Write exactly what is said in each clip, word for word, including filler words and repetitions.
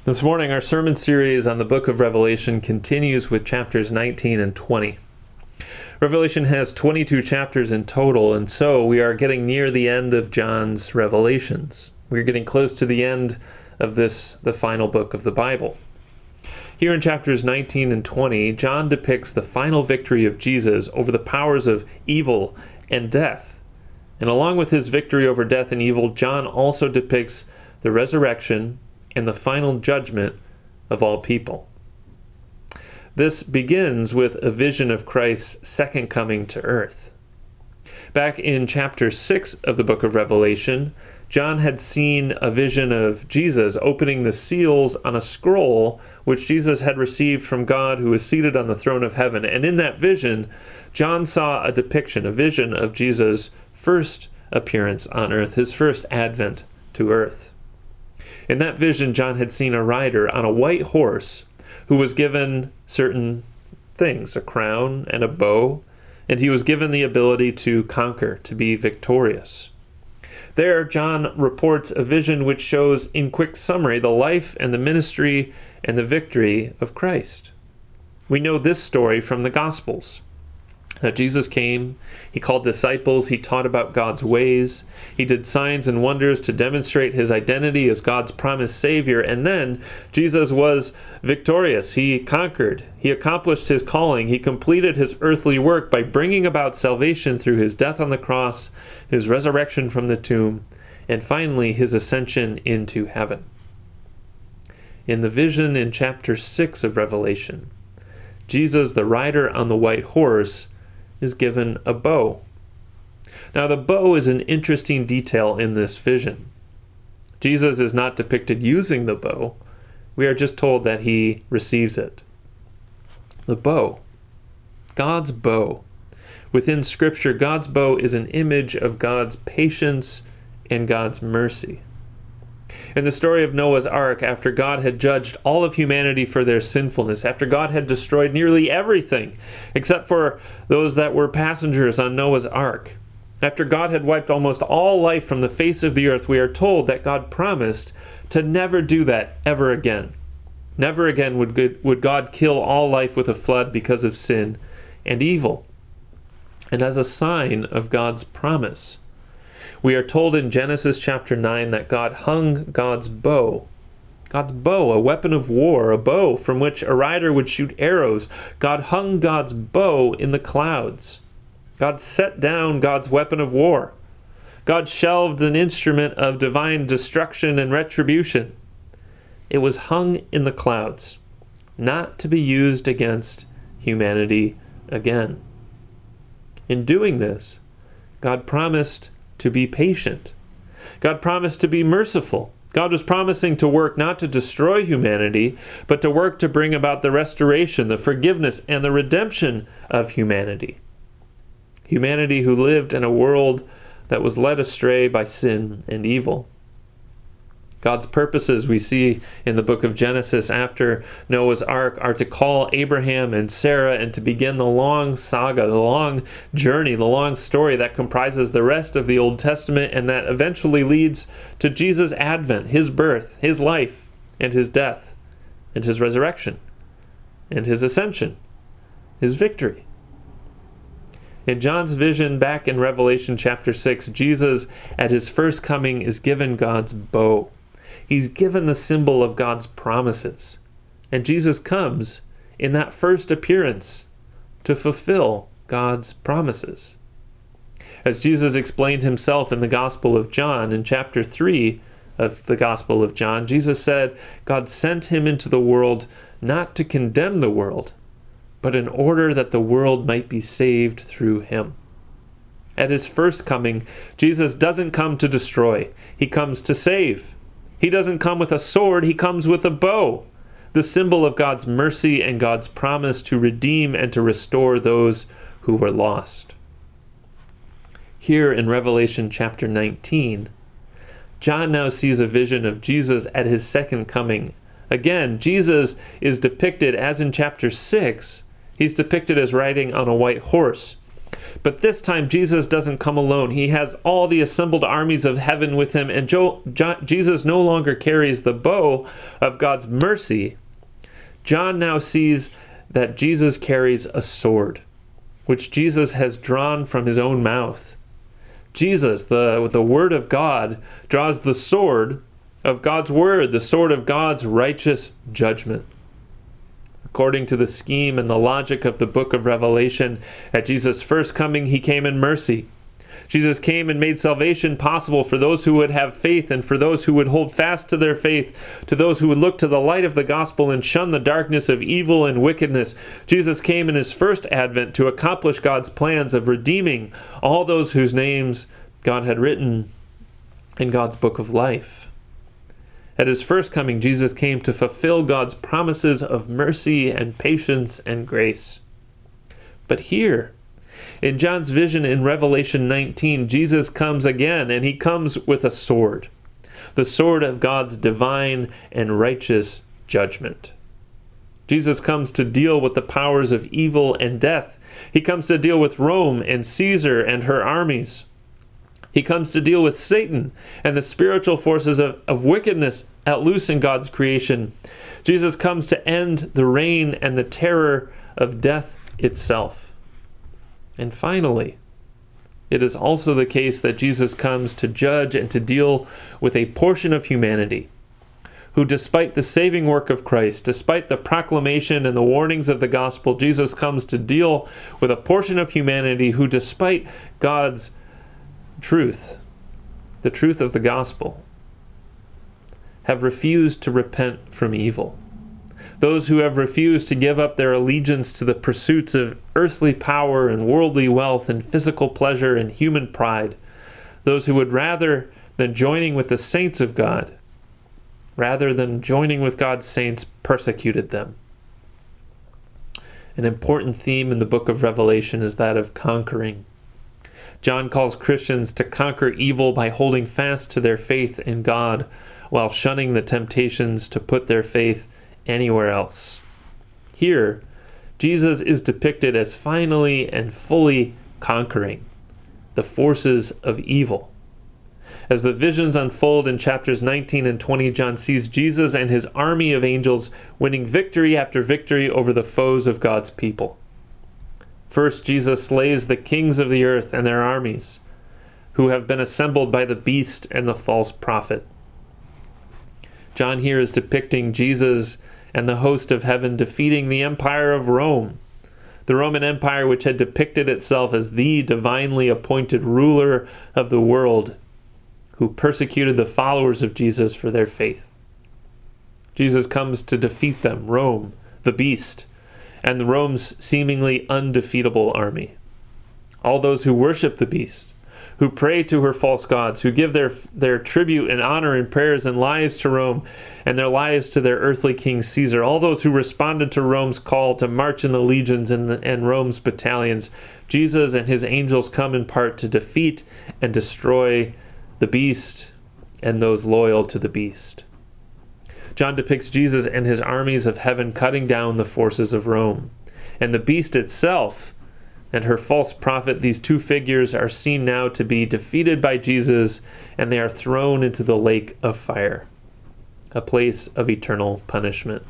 This morning, our sermon series on the book of Revelation continues with chapters nineteen and twenty. Revelation has twenty-two chapters in total, and so we are getting near the end of John's revelations. We're getting close to the end of this, the final book of the Bible. Here in chapters nineteen and twenty, John depicts the final victory of Jesus over the powers of evil and death. And along with his victory over death and evil, John also depicts the resurrection and the final judgment of all people. This begins with a vision of Christ's second coming to earth. Back in chapter six of the book of Revelation, John had seen a vision of Jesus opening the seals on a scroll which Jesus had received from God, who was seated on the throne of heaven. And in that vision, John saw a depiction, a vision of Jesus' first appearance on earth, his first advent to earth. In that vision, John had seen a rider on a white horse who was given certain things, a crown and a bow, and he was given the ability to conquer, to be victorious. There, John reports a vision which shows, in quick summary, the life and the ministry and the victory of Christ. We know this story from the Gospels. That Jesus came, he called disciples, he taught about God's ways, he did signs and wonders to demonstrate his identity as God's promised Savior, and then Jesus was victorious. He conquered, he accomplished his calling, he completed his earthly work by bringing about salvation through his death on the cross, his resurrection from the tomb, and finally his ascension into heaven. In the vision in chapter six of Revelation, Jesus, the rider on the white horse, is given a bow. Now, the bow is an interesting detail in this vision. Jesus is not depicted using the bow. We are just told that he receives it. The bow, God's bow. Within Scripture, God's bow is an image of God's patience and God's mercy. In the story of Noah's Ark, after God had judged all of humanity for their sinfulness, after God had destroyed nearly everything except for those that were passengers on Noah's Ark, after God had wiped almost all life from the face of the earth, we are told that God promised to never do that ever again. Never again would good, would God kill all life with a flood because of sin and evil. And as a sign of God's promise, we are told in Genesis chapter nine that God hung God's bow. God's bow, a weapon of war, a bow from which a rider would shoot arrows. God hung God's bow in the clouds. God set down God's weapon of war. God shelved an instrument of divine destruction and retribution. It was hung in the clouds, not to be used against humanity again. In doing this, God promised to be patient. God promised to be merciful. God was promising to work not to destroy humanity, but to work to bring about the restoration, the forgiveness, and the redemption of humanity. Humanity who lived in a world that was led astray by sin and evil. God's purposes, we see in the book of Genesis after Noah's Ark, are to call Abraham and Sarah and to begin the long saga, the long journey, the long story that comprises the rest of the Old Testament and that eventually leads to Jesus' advent, his birth, his life, and his death, and his resurrection, and his ascension, his victory. In John's vision back in Revelation chapter six, Jesus at his first coming is given God's bow. He's given the symbol of God's promises. And Jesus comes in that first appearance to fulfill God's promises. As Jesus explained himself in the Gospel of John, in chapter three of the Gospel of John, Jesus said, God sent him into the world not to condemn the world, but in order that the world might be saved through him. At his first coming, Jesus doesn't come to destroy. He comes to save. He doesn't come with a sword, he comes with a bow, the symbol of God's mercy and God's promise to redeem and to restore those who were lost. Here in Revelation chapter nineteen, John now sees a vision of Jesus at his second coming. Again, Jesus is depicted, as in chapter six, he's depicted as riding on a white horse. But this time, Jesus doesn't come alone. He has all the assembled armies of heaven with him, and Jo- Jo- Jesus no longer carries the bow of God's mercy. John now sees that Jesus carries a sword, which Jesus has drawn from his own mouth. Jesus, the, the Word of God, draws the sword of God's Word, the sword of God's righteous judgment. According to the scheme and the logic of the book of Revelation, at Jesus' first coming, he came in mercy. Jesus came and made salvation possible for those who would have faith and for those who would hold fast to their faith, to those who would look to the light of the gospel and shun the darkness of evil and wickedness. Jesus came in his first advent to accomplish God's plans of redeeming all those whose names God had written in God's book of life. At his first coming, Jesus came to fulfill God's promises of mercy and patience and grace. But here, in John's vision in Revelation nineteen, Jesus comes again, and he comes with a sword, the sword of God's divine and righteous judgment. Jesus comes to deal with the powers of evil and death. He comes to deal with Rome and Caesar and her armies. He comes to deal with Satan and the spiritual forces of, of wickedness at loose in God's creation. Jesus comes to end the reign and the terror of death itself. And finally, it is also the case that Jesus comes to judge and to deal with a portion of humanity who, despite the saving work of Christ, despite the proclamation and the warnings of the gospel, Jesus comes to deal with a portion of humanity who, despite God's truth, the truth of the gospel, have refused to repent from evil. Those who have refused to give up their allegiance to the pursuits of earthly power and worldly wealth and physical pleasure and human pride. Those who would rather than joining with the saints of God, rather than joining with God's saints, persecuted them. An important theme in the book of Revelation is that of conquering. John calls Christians to conquer evil by holding fast to their faith in God while shunning the temptations to put their faith anywhere else. Here, Jesus is depicted as finally and fully conquering the forces of evil. As the visions unfold in chapters nineteen and twenty, John sees Jesus and his army of angels winning victory after victory over the foes of God's people. First, Jesus slays the kings of the earth and their armies, who have been assembled by the beast and the false prophet. John here is depicting Jesus and the host of heaven defeating the empire of Rome, the Roman Empire which had depicted itself as the divinely appointed ruler of the world, who persecuted the followers of Jesus for their faith. Jesus comes to defeat them, Rome, the beast, and the Rome's seemingly undefeatable army. All those who worship the beast, who pray to her false gods, who give their their tribute and honor and prayers and lives to Rome and their lives to their earthly king Caesar, all those who responded to Rome's call to march in the legions and, the, and Rome's battalions, Jesus and his angels come in part to defeat and destroy the beast and those loyal to the beast. John depicts Jesus and his armies of heaven cutting down the forces of Rome. And the beast itself and her false prophet, these two figures are seen now to be defeated by Jesus, and they are thrown into the lake of fire, a place of eternal punishment.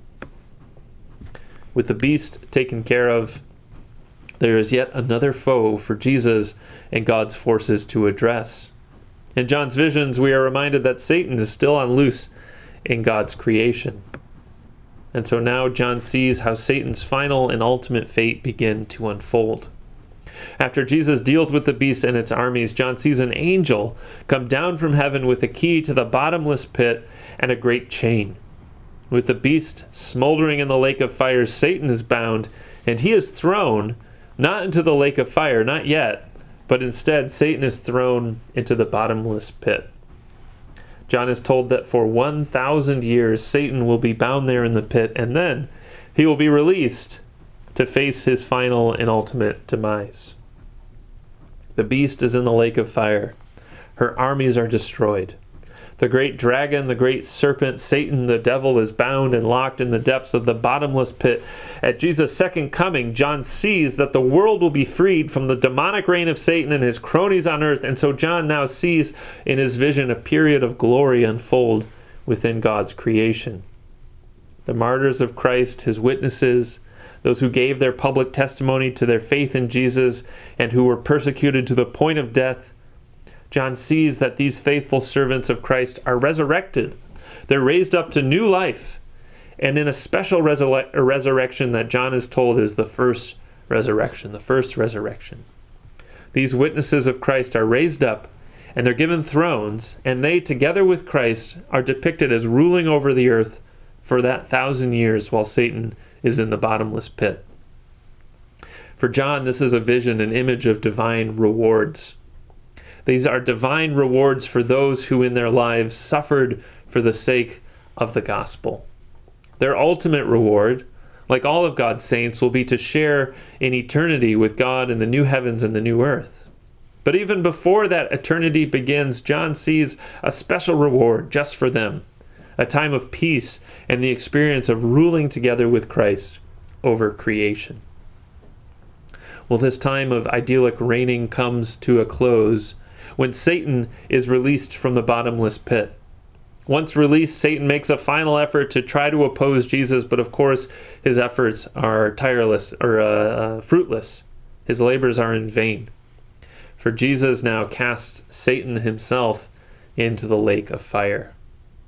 With the beast taken care of, there is yet another foe for Jesus and God's forces to address. In John's visions, we are reminded that Satan is still on loose in God's creation. And so now John sees how Satan's final and ultimate fate begin to unfold. After Jesus deals with the beast and its armies, John sees an angel come down from heaven with a key to the bottomless pit and a great chain. With the beast smoldering in the lake of fire, Satan is bound, and he is thrown not into the lake of fire, not yet, but instead Satan is thrown into the bottomless pit. John is told that for one thousand years Satan will be bound there in the pit, and then he will be released to face his final and ultimate demise. The beast is in the lake of fire. Her armies are destroyed. The great dragon, the great serpent, Satan, the devil, is bound and locked in the depths of the bottomless pit. At Jesus' second coming, John sees that the world will be freed from the demonic reign of Satan and his cronies on earth, and so John now sees in his vision a period of glory unfold within God's creation. The martyrs of Christ, his witnesses, those who gave their public testimony to their faith in Jesus and who were persecuted to the point of death, John sees that these faithful servants of Christ are resurrected. They're raised up to new life, and in a special resur- resurrection that John is told is the first resurrection, the first resurrection. These witnesses of Christ are raised up, and they're given thrones, and they, together with Christ, are depicted as ruling over the earth for that thousand years while Satan is in the bottomless pit. For John, this is a vision, an image of divine rewards. These are divine rewards for those who in their lives suffered for the sake of the gospel. Their ultimate reward, like all of God's saints, will be to share in eternity with God in the new heavens and the new earth. But even before that eternity begins, John sees a special reward just for them, a time of peace and the experience of ruling together with Christ over creation. Well, this time of idyllic reigning comes to a close when Satan is released from the bottomless pit. Once released, Satan makes a final effort to try to oppose Jesus, but of course his efforts are tireless or uh, uh, fruitless. His labors are in vain. For Jesus now casts Satan himself into the lake of fire.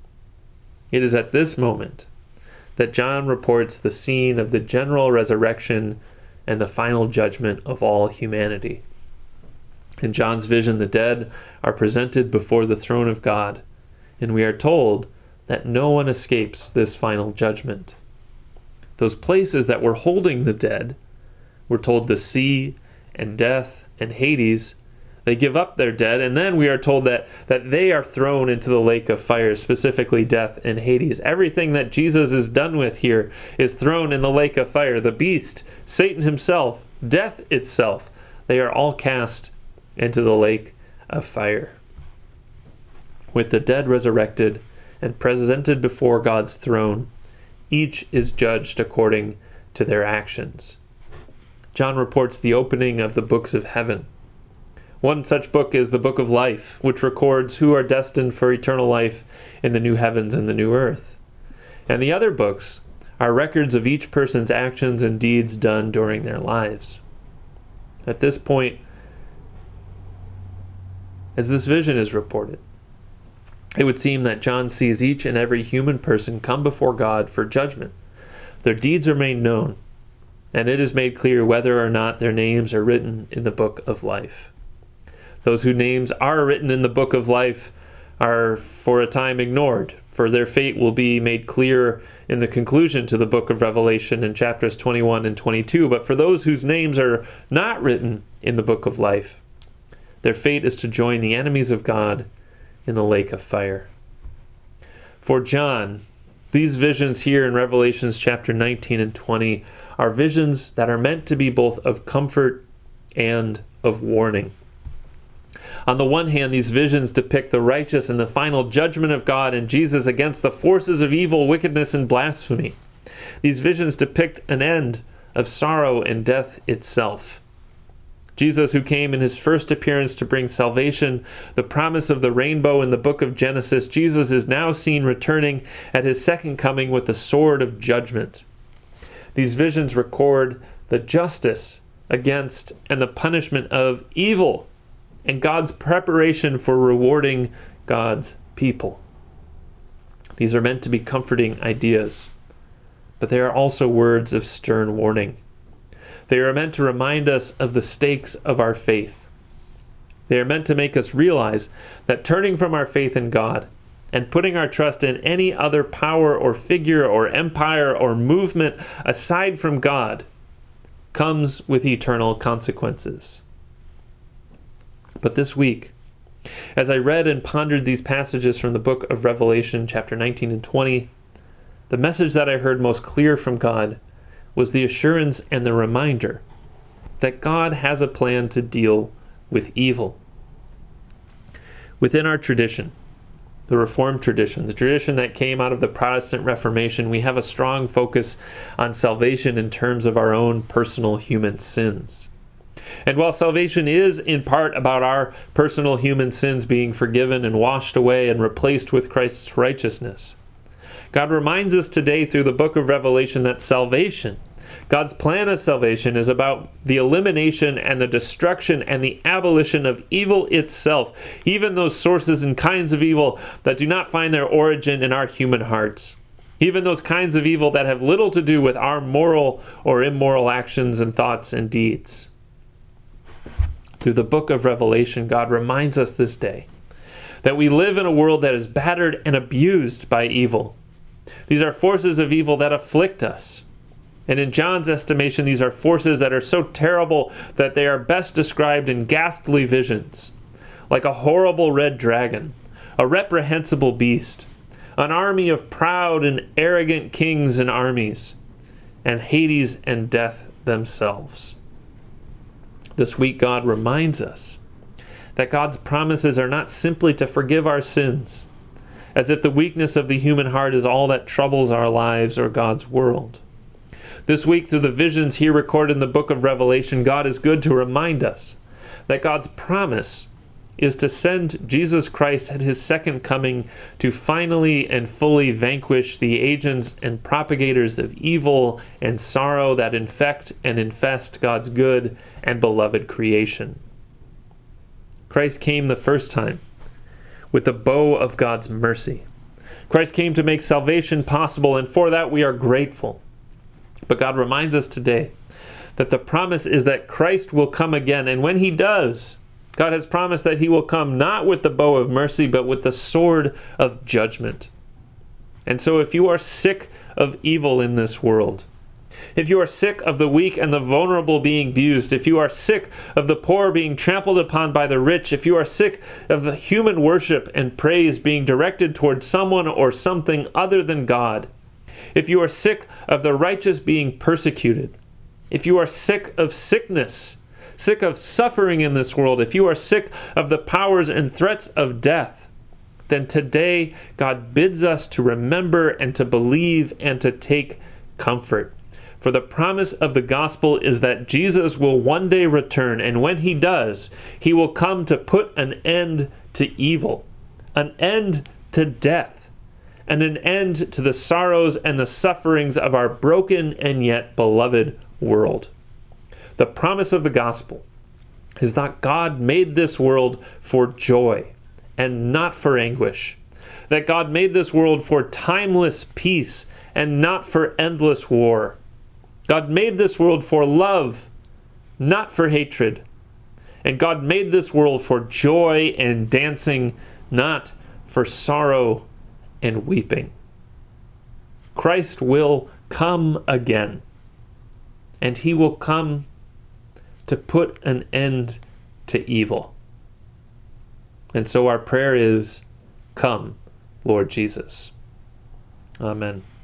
It is at this moment that John reports the scene of the general resurrection and the final judgment of all humanity. In John's vision, the dead are presented before the throne of God, and we are told that no one escapes this final judgment. Those places that were holding the dead, we're told the sea and death and Hades, they give up their dead, and then we are told that, that they are thrown into the lake of fire, specifically death and Hades. Everything that Jesus is done with here is thrown in the lake of fire. The beast, Satan himself, death itself, they are all cast into the lake of fire. With the dead resurrected and presented before God's throne, each is judged according to their actions. John reports the opening of the books of heaven. One such book is the Book of Life, which records who are destined for eternal life in the new heavens and the new earth. And the other books are records of each person's actions and deeds done during their lives. At this point, as this vision is reported, it would seem that John sees each and every human person come before God for judgment. Their deeds are made known, and it is made clear whether or not their names are written in the book of life. Those whose names are written in the book of life are for a time ignored, for their fate will be made clear in the conclusion to the book of Revelation in chapters twenty-one and twenty-two. But for those whose names are not written in the book of life, their fate is to join the enemies of God in the lake of fire. For John, these visions here in Revelations chapter nineteen and twenty are visions that are meant to be both of comfort and of warning. On the one hand, these visions depict the righteous and the final judgment of God and Jesus against the forces of evil, wickedness, and blasphemy. These visions depict an end of sorrow and death itself. Jesus, who came in his first appearance to bring salvation, the promise of the rainbow in the book of Genesis, Jesus is now seen returning at his second coming with the sword of judgment. These visions record the justice against and the punishment of evil and God's preparation for rewarding God's people. These are meant to be comforting ideas, but they are also words of stern warning. They are meant to remind us of the stakes of our faith. They are meant to make us realize that turning from our faith in God and putting our trust in any other power or figure or empire or movement aside from God comes with eternal consequences. But this week, as I read and pondered these passages from the book of Revelation, chapter nineteen and twenty, the message that I heard most clear from God was the assurance and the reminder that God has a plan to deal with evil. Within our tradition, the Reformed tradition, the tradition that came out of the Protestant Reformation, we have a strong focus on salvation in terms of our own personal human sins. And while salvation is in part about our personal human sins being forgiven and washed away and replaced with Christ's righteousness, God reminds us today through the book of Revelation that salvation, God's plan of salvation, is about the elimination and the destruction and the abolition of evil itself, even those sources and kinds of evil that do not find their origin in our human hearts, even those kinds of evil that have little to do with our moral or immoral actions and thoughts and deeds. Through the book of Revelation, God reminds us this day that we live in a world that is battered and abused by evil. These are forces of evil that afflict us. And in John's estimation, these are forces that are so terrible that they are best described in ghastly visions, like a horrible red dragon, a reprehensible beast, an army of proud and arrogant kings and armies, and Hades and death themselves. This week, God reminds us that God's promises are not simply to forgive our sins, as if the weakness of the human heart is all that troubles our lives or God's world. This week, through the visions here recorded in the book of Revelation, God is good to remind us that God's promise is to send Jesus Christ at his second coming to finally and fully vanquish the agents and propagators of evil and sorrow that infect and infest God's good and beloved creation. Christ came the first time with the bow of God's mercy. Christ came to make salvation possible, and for that we are grateful. But God reminds us today that the promise is that Christ will come again. And when he does, God has promised that he will come not with the bow of mercy, but with the sword of judgment. And so if you are sick of evil in this world, if you are sick of the weak and the vulnerable being abused, if you are sick of the poor being trampled upon by the rich, if you are sick of the human worship and praise being directed toward someone or something other than God, if you are sick of the righteous being persecuted, if you are sick of sickness, sick of suffering in this world, if you are sick of the powers and threats of death, then today God bids us to remember and to believe and to take comfort. For the promise of the gospel is that Jesus will one day return, and when he does, he will come to put an end to evil, an end to death, and an end to the sorrows and the sufferings of our broken and yet beloved world. The promise of the gospel is that God made this world for joy and not for anguish, that God made this world for timeless peace and not for endless war. God made this world for love, not for hatred. And God made this world for joy and dancing, not for sorrow and weeping. Christ will come again, and he will come to put an end to evil. And so our prayer is, come, Lord Jesus. Amen.